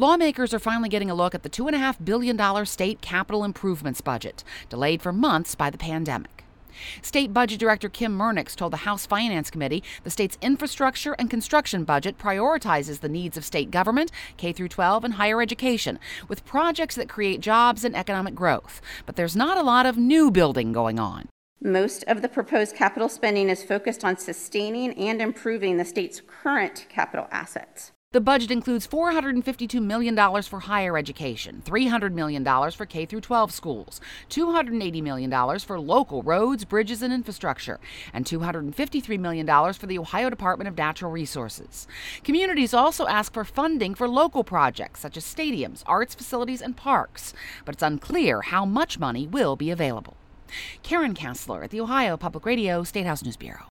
Lawmakers are finally getting a look at the $2.5 billion state capital improvements budget, delayed for months by the pandemic. State Budget Director Kim Murnix told the House Finance Committee the state's infrastructure and construction budget prioritizes the needs of state government, K-12, and higher education, with projects that create jobs and economic growth. But there's not a lot of new building going on. Most of the proposed capital spending is focused on sustaining and improving the state's current capital assets. The budget includes $452 million for higher education, $300 million for K-12 schools, $280 million for local roads, bridges, and infrastructure, and $253 million for the Ohio Department of Natural Resources. Communities also ask for funding for local projects such as stadiums, arts facilities, and parks, but it's unclear how much money will be available. Karen Kassler at the Ohio Public Radio State House News Bureau.